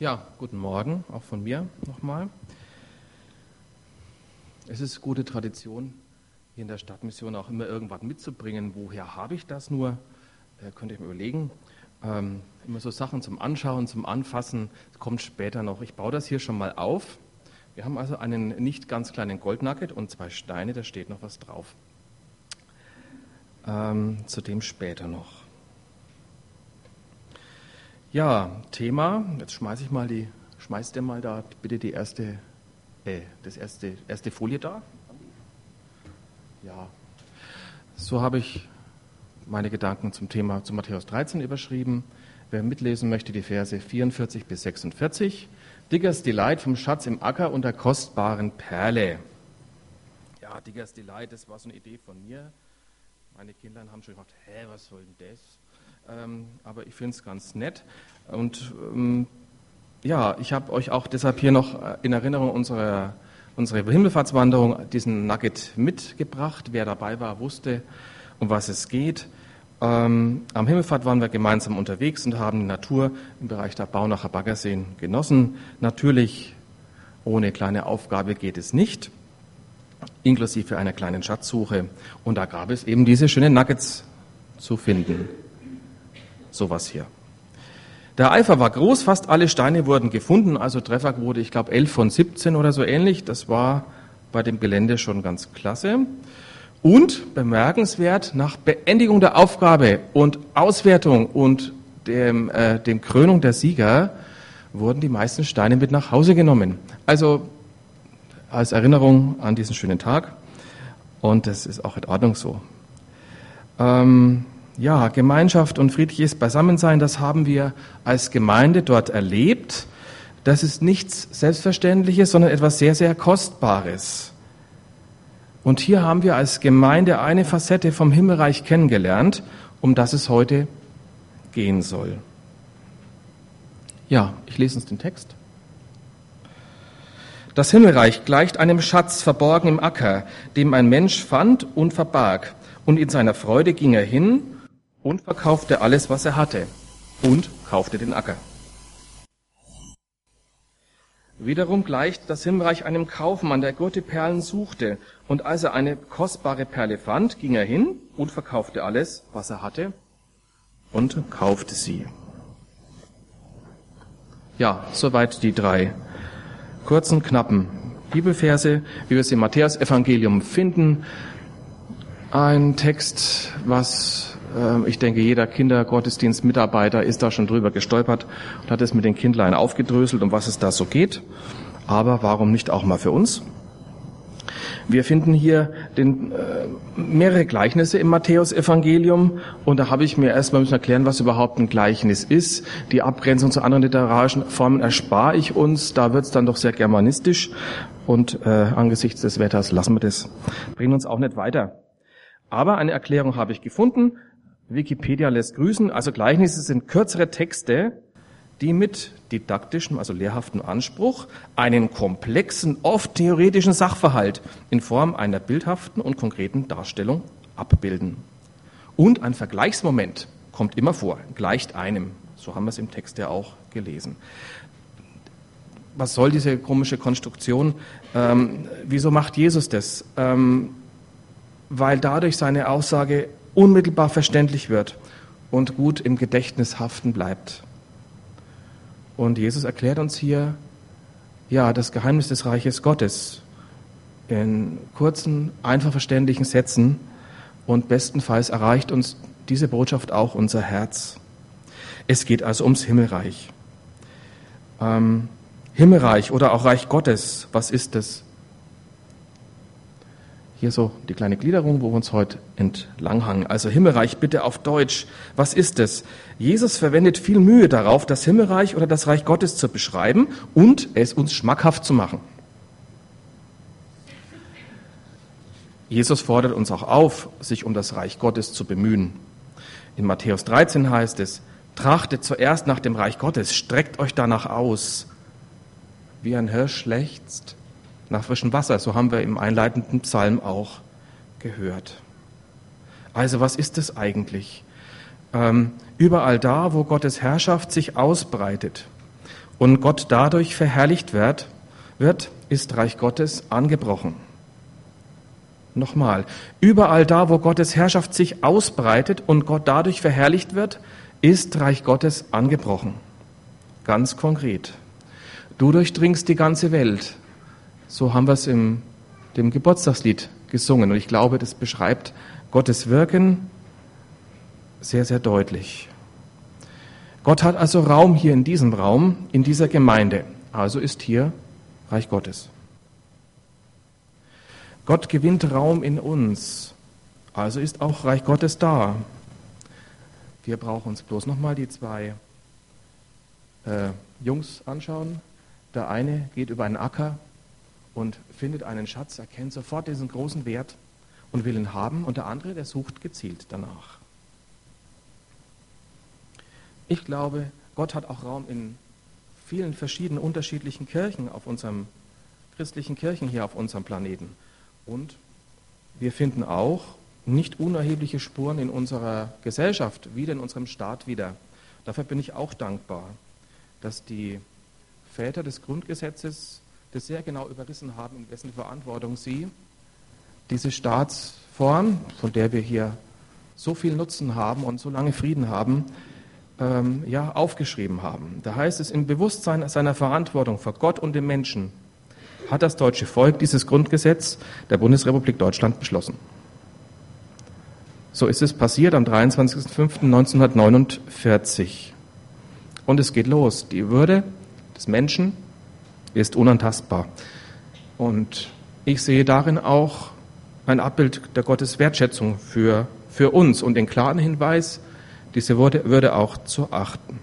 Ja, guten Morgen, auch von mir nochmal. Es ist gute Tradition, hier in der Stadtmission auch immer irgendwas mitzubringen. Woher habe ich das nur? Könnt ihr mir überlegen. Immer so Sachen zum Anschauen, zum Anfassen, das kommt später noch. Ich baue das hier schon mal auf. Wir haben also einen nicht ganz kleinen Goldnugget und 2 Steine, da steht noch was drauf. Zu dem später noch. Ja, Thema, jetzt schmeißt ihr mal da bitte die erste Folie da. Ja, so habe ich meine Gedanken zum Thema zu Matthäus 13 überschrieben. Wer mitlesen möchte, die Verse 44 bis 46. Diggers Delight vom Schatz im Acker und der kostbaren Perle. Ja, Diggers Delight, das war so eine Idee von mir. Meine Kinder haben schon gedacht, was soll denn das? Aber ich finde es ganz nett. Und ja, ich habe euch auch deshalb hier noch in Erinnerung unsere Himmelfahrtswanderung, diesen Nugget mitgebracht. Wer dabei war, wusste, um was es geht. Am Himmelfahrt waren wir gemeinsam unterwegs und haben die Natur im Bereich der Baunacher Baggerseen genossen. Natürlich ohne kleine Aufgabe geht es nicht, inklusive einer kleinen Schatzsuche. Und da gab es eben diese schönen Nuggets zu finden. Sowas hier. Der Eifer war groß, fast alle Steine wurden gefunden, also Trefferquote, ich glaube 11 von 17 oder so ähnlich. Das war bei dem Gelände schon ganz klasse. Und bemerkenswert, nach Beendigung der Aufgabe und Auswertung und dem Krönung der Sieger wurden die meisten Steine mit nach Hause genommen. Also als Erinnerung an diesen schönen Tag. Und das ist auch in Ordnung so. Ja, Gemeinschaft und friedliches Beisammensein, das haben wir als Gemeinde dort erlebt. Das ist nichts Selbstverständliches, sondern etwas sehr, sehr Kostbares. Und hier haben wir als Gemeinde eine Facette vom Himmelreich kennengelernt, um das es heute gehen soll. Ja, ich lese uns den Text. Das Himmelreich gleicht einem Schatz verborgen im Acker, dem ein Mensch fand und verbarg. Und in seiner Freude ging er hin und verkaufte alles, was er hatte, und kaufte den Acker. Wiederum gleicht das Himmelreich einem Kaufmann, der gute Perlen suchte, und als er eine kostbare Perle fand, ging er hin und verkaufte alles, was er hatte, und kaufte sie. Ja, soweit die 3 kurzen, knappen Bibelverse, wie wir sie im Matthäus-Evangelium finden. Ein Text, was ich denke, jeder Kindergottesdienstmitarbeiter ist da schon drüber gestolpert und hat es mit den Kindlein aufgedröselt, um was es da so geht. Aber warum nicht auch mal für uns? Wir finden hier mehrere Gleichnisse im Matthäus-Evangelium und da habe ich mir erstmal müssen erklären, was überhaupt ein Gleichnis ist. Die Abgrenzung zu anderen literarischen Formen erspare ich uns, da wird es dann doch sehr germanistisch und angesichts des Wetters lassen wir das, bringen uns auch nicht weiter. Aber eine Erklärung habe ich gefunden. Wikipedia lässt grüßen. Also Gleichnisse sind kürzere Texte, die mit didaktischem, also lehrhaftem Anspruch einen komplexen, oft theoretischen Sachverhalt in Form einer bildhaften und konkreten Darstellung abbilden. Und ein Vergleichsmoment kommt immer vor, gleicht einem. So haben wir es im Text ja auch gelesen. Was soll diese komische Konstruktion? Wieso macht Jesus das? Weil dadurch seine Aussage unmittelbar verständlich wird und gut im Gedächtnis haften bleibt. Und Jesus erklärt uns hier, ja, das Geheimnis des Reiches Gottes in kurzen, einfach verständlichen Sätzen und bestenfalls erreicht uns diese Botschaft auch unser Herz. Es geht also ums Himmelreich. Himmelreich oder auch Reich Gottes, was ist es? Hier so die kleine Gliederung, wo wir uns heute entlanghangen. Also Himmelreich bitte auf Deutsch. Was ist es? Jesus verwendet viel Mühe darauf, das Himmelreich oder das Reich Gottes zu beschreiben und es uns schmackhaft zu machen. Jesus fordert uns auch auf, sich um das Reich Gottes zu bemühen. In Matthäus 13 heißt es, trachtet zuerst nach dem Reich Gottes, streckt euch danach aus. Wie ein Hirsch lechzt nach frischem Wasser, so haben wir im einleitenden Psalm auch gehört. Also was ist es eigentlich? Überall da, wo Gottes Herrschaft sich ausbreitet und Gott dadurch verherrlicht wird, ist Reich Gottes angebrochen. Nochmal, überall da, wo Gottes Herrschaft sich ausbreitet und Gott dadurch verherrlicht wird, ist Reich Gottes angebrochen. Ganz konkret. Du durchdringst die ganze Welt. So haben wir es in dem Geburtstagslied gesungen. Und ich glaube, das beschreibt Gottes Wirken sehr, sehr deutlich. Gott hat also Raum hier in diesem Raum, in dieser Gemeinde. Also ist hier Reich Gottes. Gott gewinnt Raum in uns. Also ist auch Reich Gottes da. Wir brauchen uns bloß nochmal die zwei Jungs anschauen. Der eine geht über einen Acker und findet einen Schatz, erkennt sofort diesen großen Wert und will ihn haben. Und der andere, der sucht gezielt danach. Ich glaube, Gott hat auch Raum in vielen verschiedenen unterschiedlichen Kirchen auf unserem christlichen Kirchen hier auf unserem Planeten. Und wir finden auch nicht unerhebliche Spuren in unserer Gesellschaft, wieder in unserem Staat wieder. Dafür bin ich auch dankbar, dass die Väter des Grundgesetzes das sehr genau überrissen haben, in wessen Verantwortung sie diese Staatsform, von der wir hier so viel Nutzen haben und so lange Frieden haben, aufgeschrieben haben. Da heißt es, im Bewusstsein seiner Verantwortung vor Gott und dem Menschen hat das deutsche Volk dieses Grundgesetz der Bundesrepublik Deutschland beschlossen. So ist es passiert am 23.05.1949. Und es geht los. Die Würde des Menschen ist unantastbar. Und ich sehe darin auch ein Abbild der Gottes Wertschätzung für uns und den klaren Hinweis, diese Würde auch zu achten.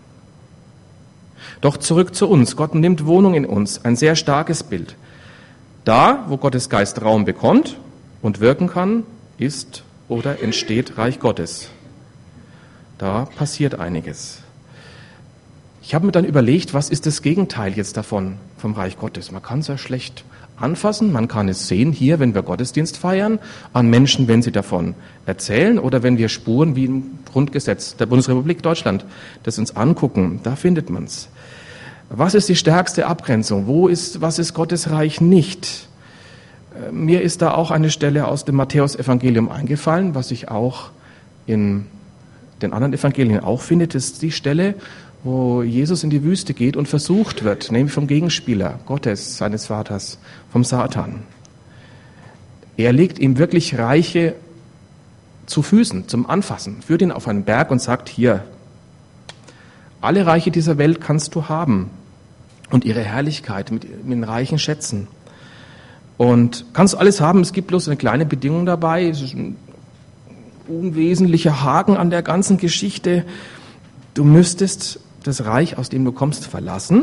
Doch zurück zu uns. Gott nimmt Wohnung in uns. Ein sehr starkes Bild. Da, wo Gottes Geist Raum bekommt und wirken kann, ist oder entsteht Reich Gottes. Da passiert einiges. Ich habe mir dann überlegt, was ist das Gegenteil jetzt davon, vom Reich Gottes? Man kann es ja schlecht anfassen, man kann es sehen hier, wenn wir Gottesdienst feiern, an Menschen, wenn sie davon erzählen oder wenn wir Spuren wie im Grundgesetz der Bundesrepublik Deutschland das uns angucken, da findet man es. Was ist die stärkste Abgrenzung? Was ist Gottes Reich nicht? Mir ist da auch eine Stelle aus dem Matthäus-Evangelium eingefallen, was ich auch in den anderen Evangelien auch finde. Das ist die Stelle, wo Jesus in die Wüste geht und versucht wird, nämlich vom Gegenspieler Gottes, seines Vaters, vom Satan. Er legt ihm wirklich Reiche zu Füßen, zum Anfassen, führt ihn auf einen Berg und sagt, hier, alle Reiche dieser Welt kannst du haben und ihre Herrlichkeit mit den reichen Schätzen. Und kannst du alles haben, es gibt bloß eine kleine Bedingung dabei, es ist ein unwesentlicher Haken an der ganzen Geschichte. Du müsstest das Reich, aus dem du kommst, verlassen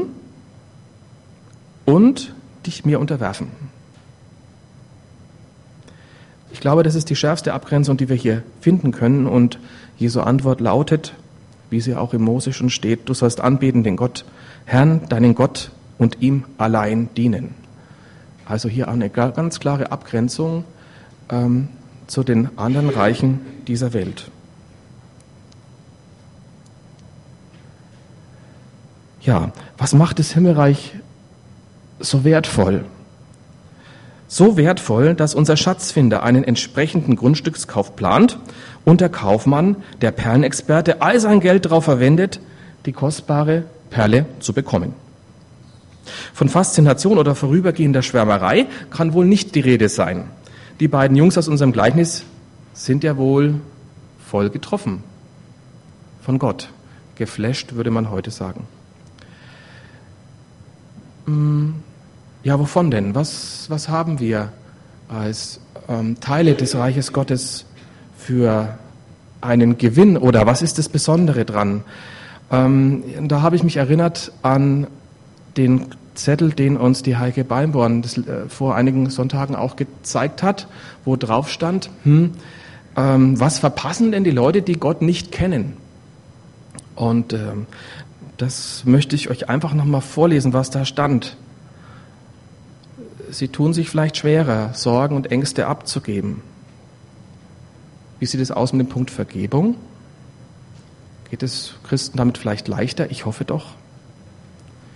und dich mir unterwerfen. Ich glaube, das ist die schärfste Abgrenzung, die wir hier finden können. Und Jesu Antwort lautet, wie sie auch im Mose schon steht, du sollst anbeten den Gott, Herrn, deinen Gott und ihm allein dienen. Also hier eine ganz klare Abgrenzung zu den anderen Reichen dieser Welt. Ja, was macht das Himmelreich so wertvoll? So wertvoll, dass unser Schatzfinder einen entsprechenden Grundstückskauf plant und der Kaufmann, der Perlenexperte, all sein Geld darauf verwendet, die kostbare Perle zu bekommen. Von Faszination oder vorübergehender Schwärmerei kann wohl nicht die Rede sein. Die beiden Jungs aus unserem Gleichnis sind ja wohl voll getroffen von Gott. Geflasht, würde man heute sagen. Ja, wovon denn? Was haben wir als Teile des Reiches Gottes für einen Gewinn oder was ist das Besondere dran? Da habe ich mich erinnert an den Zettel, den uns die Heike Beimborn vor einigen Sonntagen auch gezeigt hat, wo drauf stand, was verpassen denn die Leute, die Gott nicht kennen? Und das möchte ich euch einfach nochmal vorlesen, was da stand. Sie tun sich vielleicht schwerer, Sorgen und Ängste abzugeben. Wie sieht es aus mit dem Punkt Vergebung? Geht es Christen damit vielleicht leichter? Ich hoffe doch.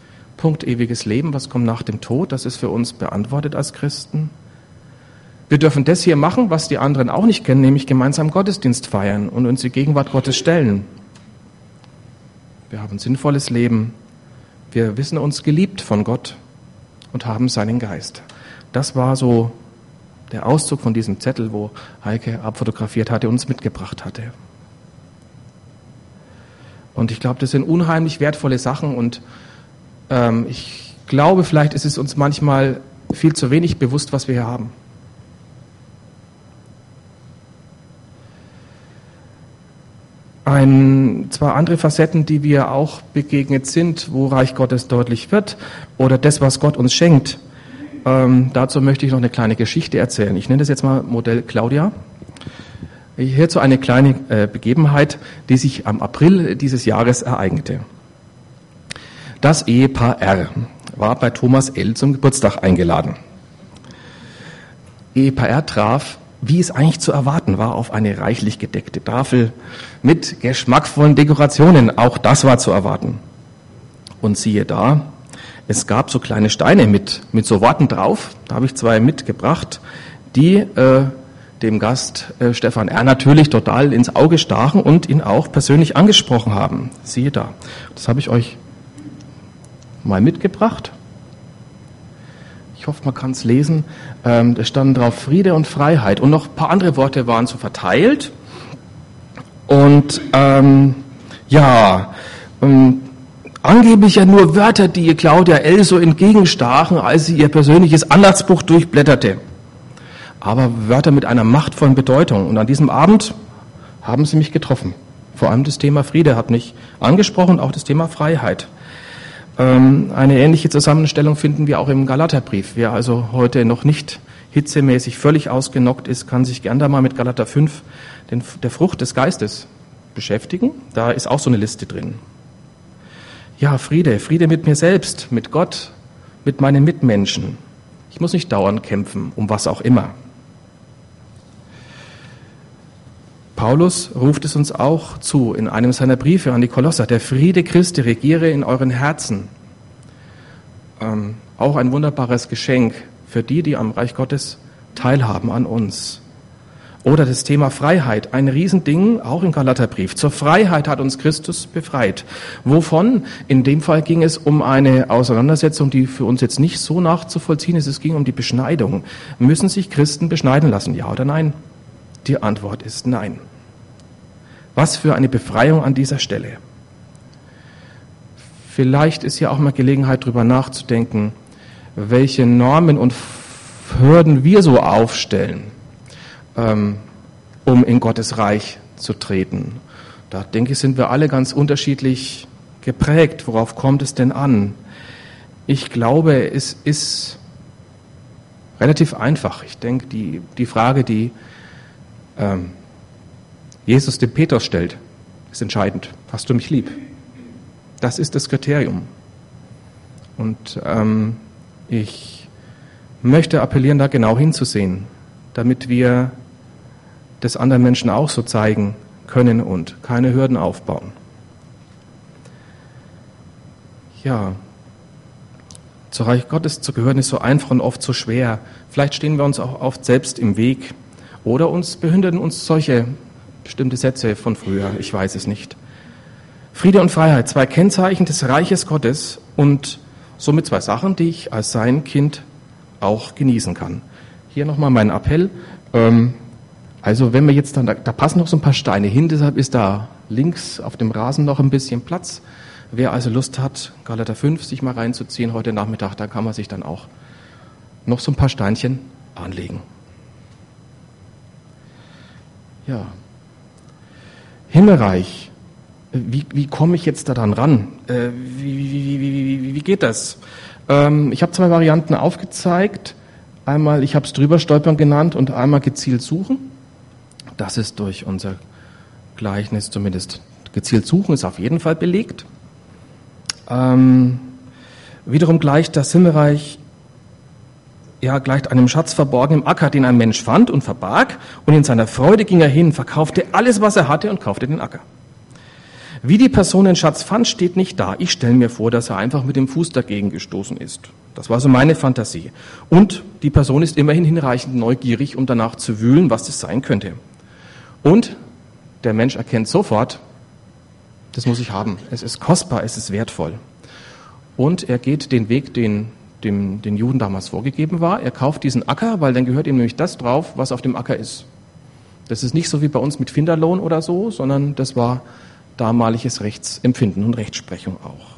Punkt ewiges Leben, was kommt nach dem Tod, das ist für uns beantwortet als Christen. Wir dürfen das hier machen, was die anderen auch nicht kennen, nämlich gemeinsam Gottesdienst feiern und uns in die Gegenwart Gottes stellen. Wir haben ein sinnvolles Leben. Wir wissen uns geliebt von Gott und haben seinen Geist. Das war so der Auszug von diesem Zettel, wo Heike abfotografiert hatte und uns mitgebracht hatte. Und ich glaube, das sind unheimlich wertvolle Sachen und ich glaube, vielleicht ist es uns manchmal viel zu wenig bewusst, was wir hier haben. Zwei andere Facetten, die wir auch begegnet sind, wo Reich Gottes deutlich wird, oder das, was Gott uns schenkt. Dazu möchte ich noch eine kleine Geschichte erzählen. Ich nenne das jetzt mal Modell Claudia. Hierzu eine kleine Begebenheit, die sich am April dieses Jahres ereignete. Das Ehepaar R. war bei Thomas L. zum Geburtstag eingeladen. Ehepaar R. traf, wie es eigentlich zu erwarten war, auf eine reichlich gedeckte Tafel mit geschmackvollen Dekorationen. Auch das war zu erwarten. Und siehe da, es gab so kleine Steine mit so Worten drauf. Da habe ich 2 mitgebracht, die dem Gast Stefan R. natürlich total ins Auge stachen und ihn auch persönlich angesprochen haben. Siehe da. Das habe ich euch mal mitgebracht. Ich hoffe, man kann es lesen. Da standen drauf Friede und Freiheit. Und noch ein paar andere Worte waren so verteilt. Und angeblich ja nur Wörter, die Claudia L. so entgegenstachen, als sie ihr persönliches Andachtsbuch durchblätterte. Aber Wörter mit einer machtvollen Bedeutung. Und an diesem Abend haben sie mich getroffen. Vor allem das Thema Friede hat mich angesprochen, auch das Thema Freiheit. Eine ähnliche Zusammenstellung finden wir auch im Galaterbrief. Wer also heute noch nicht hitzemäßig völlig ausgenockt ist, kann sich gern da mal mit Galater 5, der Frucht des Geistes, beschäftigen. Da ist auch so eine Liste drin. Ja, Friede mit mir selbst, mit Gott, mit meinen Mitmenschen. Ich muss nicht dauernd kämpfen, um was auch immer. Paulus ruft es uns auch zu in einem seiner Briefe an die Kolosser. Der Friede Christi regiere in euren Herzen. Auch ein wunderbares Geschenk für die am Reich Gottes teilhaben an uns. Oder das Thema Freiheit, ein Riesending, auch im Galaterbrief. Zur Freiheit hat uns Christus befreit. Wovon? In dem Fall ging es um eine Auseinandersetzung, die für uns jetzt nicht so nachzuvollziehen ist. Es ging um die Beschneidung. Müssen sich Christen beschneiden lassen, ja oder nein? Die Antwort ist nein. Was für eine Befreiung an dieser Stelle. Vielleicht ist ja auch mal Gelegenheit, darüber nachzudenken, welche Normen und Hürden wir so aufstellen, um in Gottes Reich zu treten. Da denke ich, sind wir alle ganz unterschiedlich geprägt. Worauf kommt es denn an? Ich glaube, es ist relativ einfach. Ich denke, die Frage, die Jesus dem Petrus stellt, ist entscheidend. Hast du mich lieb? Das ist das Kriterium. Und ich möchte appellieren, da genau hinzusehen, damit wir das anderen Menschen auch so zeigen können und keine Hürden aufbauen. Ja, zu Reich Gottes zu gehören ist so einfach und oft so schwer. Vielleicht stehen wir uns auch oft selbst im Weg oder uns behindern uns solche bestimmte Sätze von früher, ich weiß es nicht. Friede und Freiheit, 2 Kennzeichen des Reiches Gottes und somit 2 Sachen, die ich als sein Kind auch genießen kann. Hier nochmal mein Appell. Also wenn wir jetzt dann, da passen noch so ein paar Steine hin, deshalb ist da links auf dem Rasen noch ein bisschen Platz. Wer also Lust hat, Galater 5 sich mal reinzuziehen heute Nachmittag, da kann man sich dann auch noch so ein paar Steinchen anlegen. Ja. Himmelreich. Wie komme ich jetzt da dann ran? Wie geht das? Ich habe 2 Varianten aufgezeigt. Einmal, ich habe es drüber stolpern genannt und einmal gezielt suchen. Das ist durch unser Gleichnis zumindest gezielt suchen, ist auf jeden Fall belegt. Wiederum gleicht das Himmelreich gleicht einem Schatz verborgen im Acker, den ein Mensch fand und verbarg, und in seiner Freude ging er hin, verkaufte alles, was er hatte und kaufte den Acker. Wie die Person den Schatz fand, steht nicht da. Ich stelle mir vor, dass er einfach mit dem Fuß dagegen gestoßen ist. Das war so meine Fantasie. Und die Person ist immerhin hinreichend neugierig, um danach zu wühlen, was das sein könnte. Und der Mensch erkennt sofort, das muss ich haben. Es ist kostbar, es ist wertvoll. Und er geht den Weg, den Juden damals vorgegeben war. Er kauft diesen Acker, weil dann gehört ihm nämlich das drauf, was auf dem Acker ist. Das ist nicht so wie bei uns mit Finderlohn oder so, sondern das war damaliges Rechtsempfinden und Rechtsprechung auch.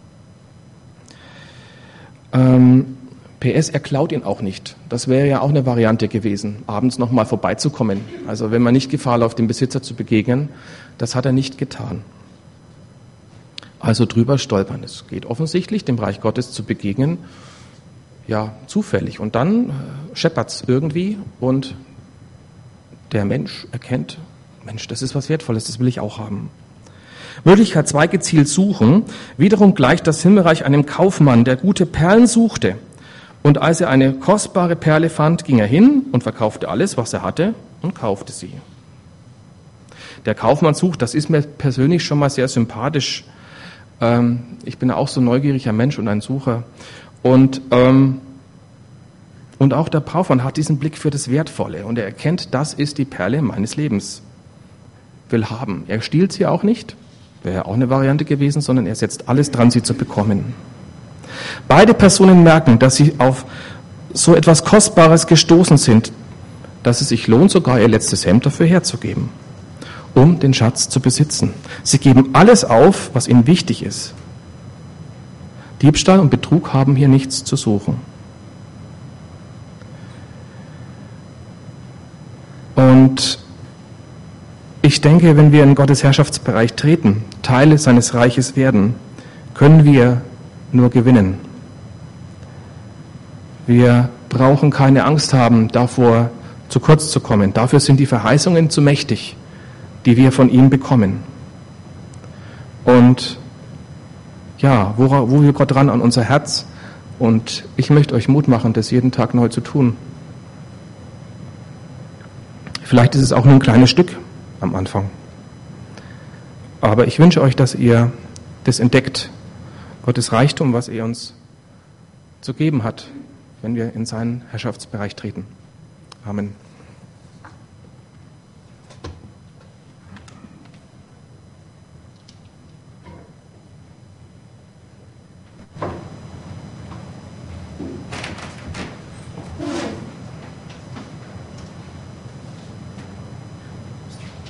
PS, er klaut ihn auch nicht. Das wäre ja auch eine Variante gewesen, abends nochmal vorbeizukommen. Also wenn man nicht Gefahr läuft, dem Besitzer zu begegnen, das hat er nicht getan. Also drüber stolpern. Es geht offensichtlich, dem Reich Gottes zu begegnen, ja, zufällig. Und dann scheppert's irgendwie und der Mensch erkennt, Mensch, das ist was Wertvolles, das will ich auch haben. Möglichkeit 2, gezielt suchen. Wiederum gleicht das Himmelreich einem Kaufmann, der gute Perlen suchte. Und als er eine kostbare Perle fand, ging er hin und verkaufte alles, was er hatte, und kaufte sie. Der Kaufmann sucht, das ist mir persönlich schon mal sehr sympathisch. Ich bin auch so ein neugieriger Mensch und ein Sucher. Und auch der Kaufmann hat diesen Blick für das Wertvolle und er erkennt, das ist die Perle meines Lebens. Will haben. Er stiehlt sie auch nicht, wäre auch eine Variante gewesen, sondern er setzt alles dran, sie zu bekommen. Beide Personen merken, dass sie auf so etwas Kostbares gestoßen sind, dass es sich lohnt, sogar ihr letztes Hemd dafür herzugeben, um den Schatz zu besitzen. Sie geben alles auf, was ihnen wichtig ist. Diebstahl und Betrug haben hier nichts zu suchen. Und ich denke, wenn wir in Gottes Herrschaftsbereich treten, Teile seines Reiches werden, können wir nur gewinnen. Wir brauchen keine Angst haben, davor zu kurz zu kommen. Dafür sind die Verheißungen zu mächtig, die wir von ihm bekommen. Und ja, wo will Gott ran? An unser Herz. Und ich möchte euch Mut machen, das jeden Tag neu zu tun. Vielleicht ist es auch nur ein kleines Stück am Anfang. Aber ich wünsche euch, dass ihr das entdeckt, Gottes Reichtum, was er uns zu geben hat, wenn wir in seinen Herrschaftsbereich treten. Amen.